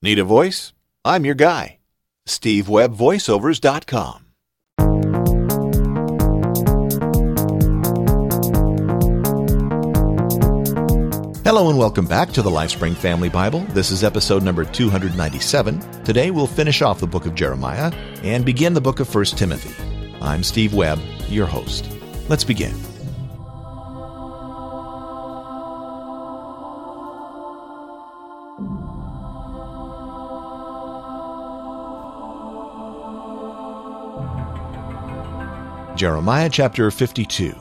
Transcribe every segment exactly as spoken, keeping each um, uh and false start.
Need a voice? I'm your guy. Steve Webb Voiceovers dot com. Hello and welcome back to the LifeSpring Family Bible. This is episode number two ninety-seven. Today we'll finish off the book of Jeremiah and begin the book of First Timothy. I'm Steve Webb, your host. Let's begin. Jeremiah chapter fifty-two.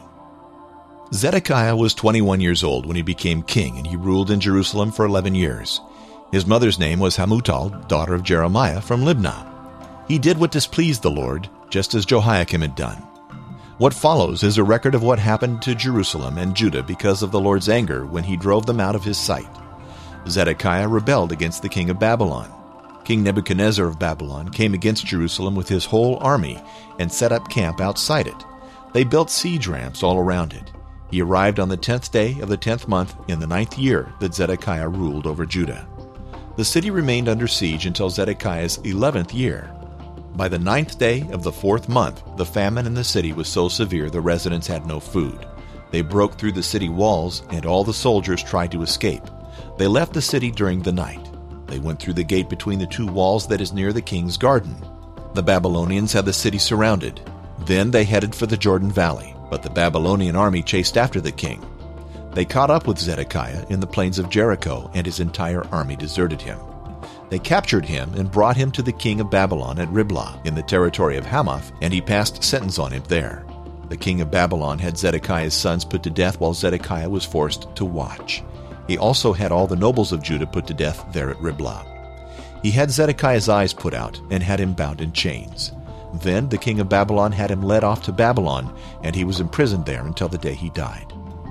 Zedekiah was twenty-one years old when he became king, and he ruled in Jerusalem for eleven years. His mother's name was Hamutal, daughter of Jeremiah from Libnah. He did what displeased the Lord, just as Jehoiakim had done. What follows is a record of what happened to Jerusalem and Judah because of the Lord's anger when he drove them out of his sight. Zedekiah rebelled against the king of Babylon. King Nebuchadnezzar of Babylon came against Jerusalem with his whole army and set up camp outside it. They built siege ramps all around it. He arrived on the tenth day of the tenth month in the ninth year that Zedekiah ruled over Judah. The city remained under siege until Zedekiah's eleventh year. By the ninth day of the fourth month, the famine in the city was so severe the residents had no food. They broke through the city walls, and all the soldiers tried to escape. They left the city during the night. They went through the gate between the two walls that is near the king's garden. The Babylonians had the city surrounded. Then they headed for the Jordan Valley, but the Babylonian army chased after the king. They caught up with Zedekiah in the plains of Jericho, and his entire army deserted him. They captured him and brought him to the king of Babylon at Riblah in the territory of Hamath, and he passed sentence on him there. The king of Babylon had Zedekiah's sons put to death while Zedekiah was forced to watch. He also had all the nobles of Judah put to death there at Riblah. He had Zedekiah's eyes put out and had him bound in chains. Then the king of Babylon had him led off to Babylon, and he was imprisoned there until the day he died.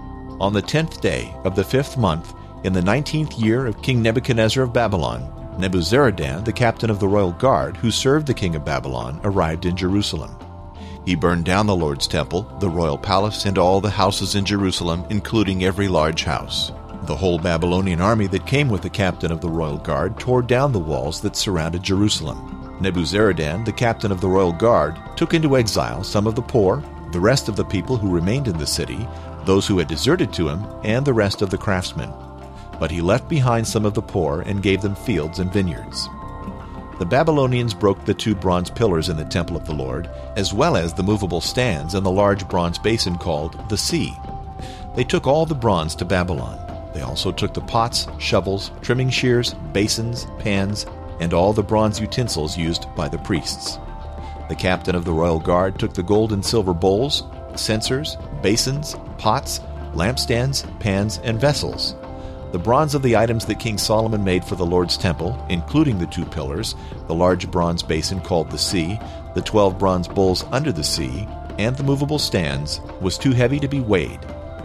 On the tenth day of the fifth month, in the nineteenth year of King Nebuchadnezzar of Babylon, Nebuzaradan, the captain of the royal guard who served the king of Babylon, arrived in Jerusalem. He burned down the Lord's temple, the royal palace, and all the houses in Jerusalem, including every large house. The whole Babylonian army that came with the captain of the royal guard tore down the walls that surrounded Jerusalem. Nebuzaradan, the captain of the royal guard, took into exile some of the poor, the rest of the people who remained in the city, those who had deserted to him, and the rest of the craftsmen. But he left behind some of the poor and gave them fields and vineyards. The Babylonians broke the two bronze pillars in the temple of the Lord, as well as the movable stands and the large bronze basin called the Sea. They took all the bronze to Babylon. They also took the pots, shovels, trimming shears, basins, pans, and all the bronze utensils used by the priests. The captain of the royal guard took the gold and silver bowls, censers, basins, pots, lampstands, pans, and vessels. The bronze of the items that King Solomon made for the Lord's temple, including the two pillars, the large bronze basin called the Sea, the twelve bronze bowls under the Sea, and the movable stands, was too heavy to be weighed.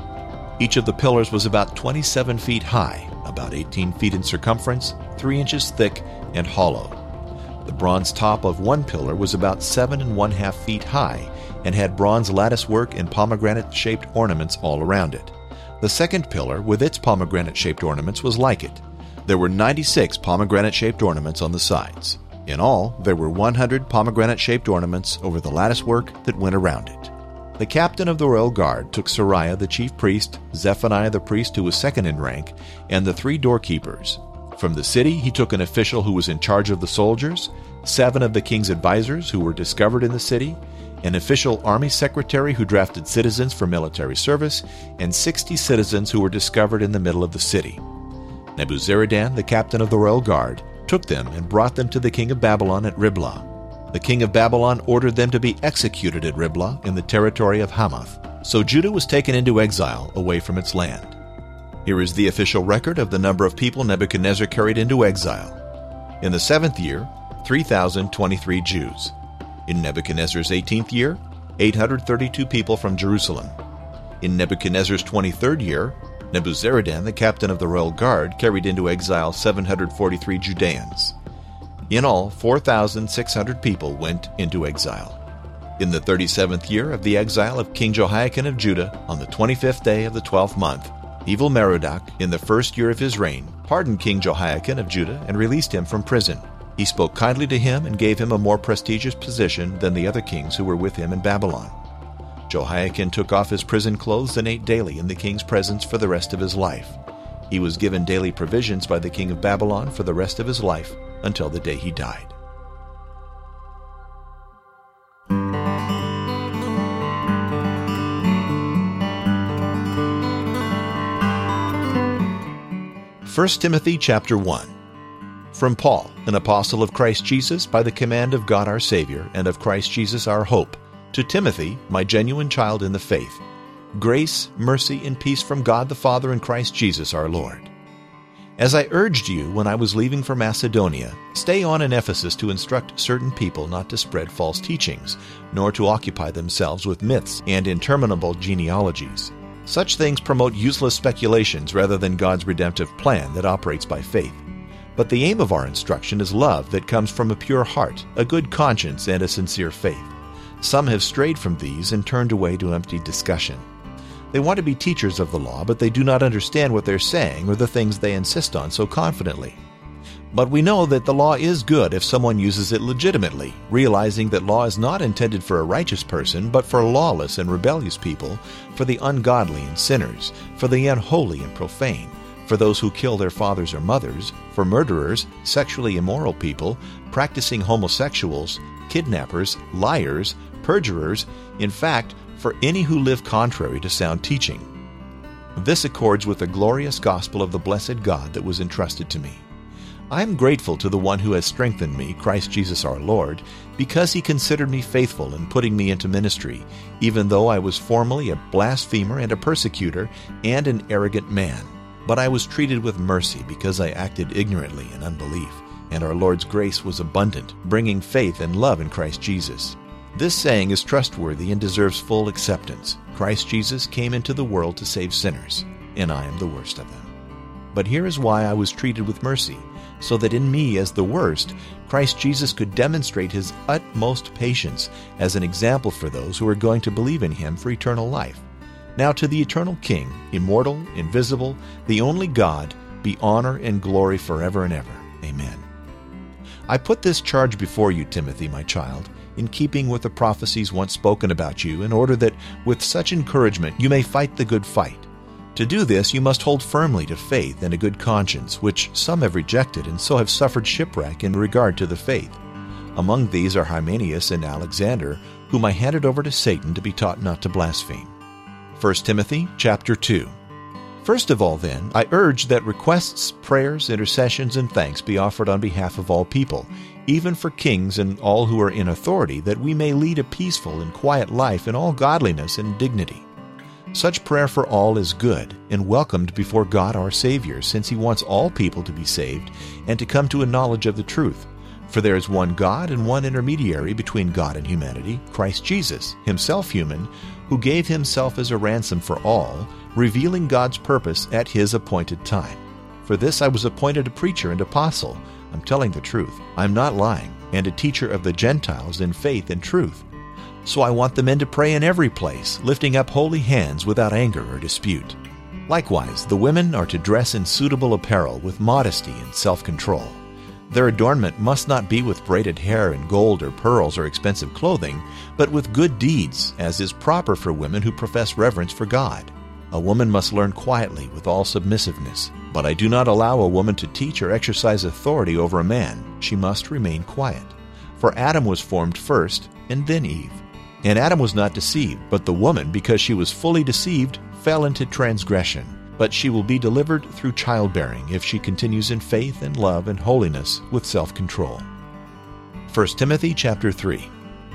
Each of the pillars was about twenty-seven feet high, about eighteen feet in circumference, three inches thick, and hollow. The bronze top of one pillar was about seven and one half feet high, and had bronze lattice work and pomegranate-shaped ornaments all around it. The second pillar, with its pomegranate-shaped ornaments, was like it. There were ninety-six pomegranate-shaped ornaments on the sides. In all, there were one hundred pomegranate-shaped ornaments over the lattice work that went around it. The captain of the royal guard took Sariah the chief priest, Zephaniah the priest who was second in rank, and the three doorkeepers. From the city he took an official who was in charge of the soldiers, seven of the king's advisors who were discovered in the city, an official army secretary who drafted citizens for military service, and sixty citizens who were discovered in the middle of the city. Nebuzaradan, the captain of the royal guard, took them and brought them to the king of Babylon at Riblah. The king of Babylon ordered them to be executed at Riblah in the territory of Hamath. So Judah was taken into exile away from its land. Here is the official record of the number of people Nebuchadnezzar carried into exile. In the seventh year, three thousand twenty-three Jews. In Nebuchadnezzar's eighteenth year, eight hundred thirty-two people from Jerusalem. In Nebuchadnezzar's twenty-third year, Nebuzaradan, the captain of the royal guard, carried into exile seven hundred forty-three Judeans. In all, four thousand six hundred people went into exile. In the thirty-seventh year of the exile of King Jehoiakim of Judah, on the twenty-fifth day of the twelfth month, Evil Merodach, in the first year of his reign, pardoned King Jehoiakim of Judah and released him from prison. He spoke kindly to him and gave him a more prestigious position than the other kings who were with him in Babylon. Jehoiakim took off his prison clothes and ate daily in the king's presence for the rest of his life. He was given daily provisions by the king of Babylon for the rest of his life until the day he died. First Timothy chapter one. From Paul, an apostle of Christ Jesus, by the command of God our Savior, and of Christ Jesus our hope, to Timothy, my genuine child in the faith, grace, mercy, and peace from God the Father and Christ Jesus our Lord. As I urged you when I was leaving for Macedonia, stay on in Ephesus to instruct certain people not to spread false teachings, nor to occupy themselves with myths and interminable genealogies. Such things promote useless speculations rather than God's redemptive plan that operates by faith. But the aim of our instruction is love that comes from a pure heart, a good conscience, and a sincere faith. Some have strayed from these and turned away to empty discussion. They want to be teachers of the law, but they do not understand what they're saying or the things they insist on so confidently. But we know that the law is good if someone uses it legitimately, realizing that law is not intended for a righteous person, but for lawless and rebellious people, for the ungodly and sinners, for the unholy and profane, for those who kill their fathers or mothers, for murderers, sexually immoral people, practicing homosexuals, kidnappers, liars, perjurers, in fact, for any who live contrary to sound teaching. This accords with the glorious gospel of the blessed God that was entrusted to me. I am grateful to the one who has strengthened me, Christ Jesus our Lord, because he considered me faithful in putting me into ministry, even though I was formerly a blasphemer and a persecutor and an arrogant man. But I was treated with mercy because I acted ignorantly in unbelief, and our Lord's grace was abundant, bringing faith and love in Christ Jesus. This saying is trustworthy and deserves full acceptance. Christ Jesus came into the world to save sinners, and I am the worst of them. But here is why I was treated with mercy, so that in me as the worst, Christ Jesus could demonstrate his utmost patience as an example for those who are going to believe in him for eternal life. Now to the eternal King, immortal, invisible, the only God, be honor and glory forever and ever. Amen. I put this charge before you, Timothy, my child, in keeping with the prophecies once spoken about you, in order that with such encouragement you may fight the good fight. To do this, you must hold firmly to faith and a good conscience, which some have rejected and so have suffered shipwreck in regard to the faith. Among these are Hymenaeus and Alexander, whom I handed over to Satan to be taught not to blaspheme. First Timothy chapter two. First of all, then, I urge that requests, prayers, intercessions, and thanks be offered on behalf of all people, even for kings and all who are in authority, that we may lead a peaceful and quiet life in all godliness and dignity. Such prayer for all is good and welcomed before God our Savior, since he wants all people to be saved and to come to a knowledge of the truth. For there is one God and one intermediary between God and humanity, Christ Jesus, himself human, who gave himself as a ransom for all, revealing God's purpose at his appointed time. For this I was appointed a preacher and apostle. I'm telling the truth. I'm not lying, and a teacher of the Gentiles in faith and truth. So I want the men to pray in every place, lifting up holy hands without anger or dispute. Likewise, the women are to dress in suitable apparel with modesty and self-control. Their adornment must not be with braided hair and gold or pearls or expensive clothing, but with good deeds, as is proper for women who profess reverence for God. A woman must learn quietly with all submissiveness, but I do not allow a woman to teach or exercise authority over a man. She must remain quiet. For Adam was formed first, and then Eve. And Adam was not deceived, but the woman, because she was fully deceived, fell into transgression. But she will be delivered through childbearing if she continues in faith and love and holiness with self-control. First Timothy chapter three.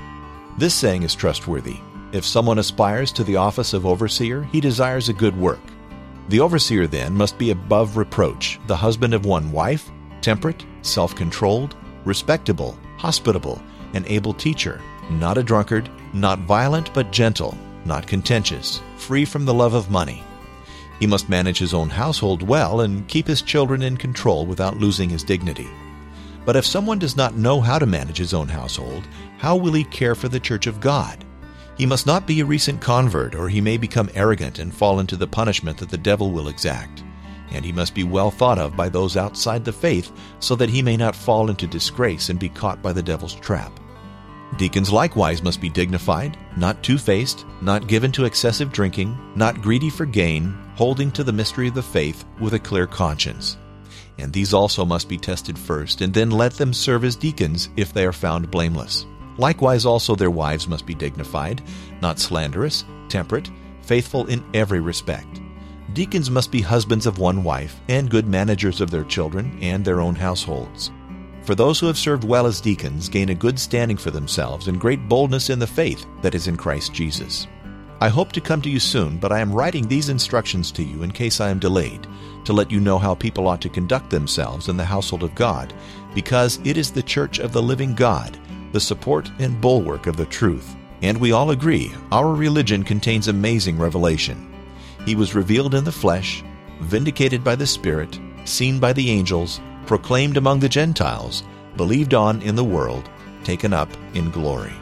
This saying is trustworthy. If someone aspires to the office of overseer, he desires a good work. The overseer then must be above reproach, the husband of one wife, temperate, self-controlled, respectable, hospitable, an able teacher, not a drunkard, not violent but gentle, not contentious, free from the love of money. He must manage his own household well and keep his children in control without losing his dignity. But if someone does not know how to manage his own household, how will he care for the church of God? He must not be a recent convert, or he may become arrogant and fall into the punishment that the devil will exact. And he must be well thought of by those outside the faith, so that he may not fall into disgrace and be caught by the devil's trap. Deacons likewise must be dignified, not two-faced, not given to excessive drinking, not greedy for gain, holding to the mystery of the faith with a clear conscience. And these also must be tested first, and then let them serve as deacons if they are found blameless. Likewise also their wives must be dignified, not slanderous, temperate, faithful in every respect. Deacons must be husbands of one wife, and good managers of their children and their own households. For those who have served well as deacons gain a good standing for themselves and great boldness in the faith that is in Christ Jesus. I hope to come to you soon, but I am writing these instructions to you in case I am delayed, to let you know how people ought to conduct themselves in the household of God, because it is the church of the living God, the support and bulwark of the truth. And we all agree, our religion contains amazing revelation. He was revealed in the flesh, vindicated by the Spirit, seen by the angels, proclaimed among the Gentiles, believed on in the world, taken up in glory.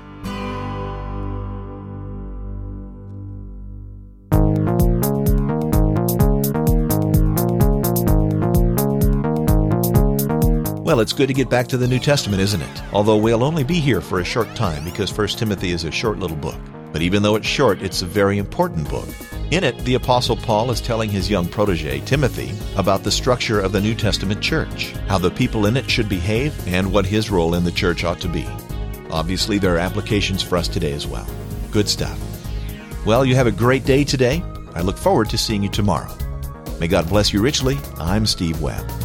Well, it's good to get back to the New Testament, isn't it? Although we'll only be here for a short time because First Timothy is a short little book. But even though it's short, it's a very important book. In it, the Apostle Paul is telling his young protege, Timothy, about the structure of the New Testament church, how the people in it should behave, and what his role in the church ought to be. Obviously, there are applications for us today as well. Good stuff. Well, you have a great day today. I look forward to seeing you tomorrow. May God bless you richly. I'm Steve Webb.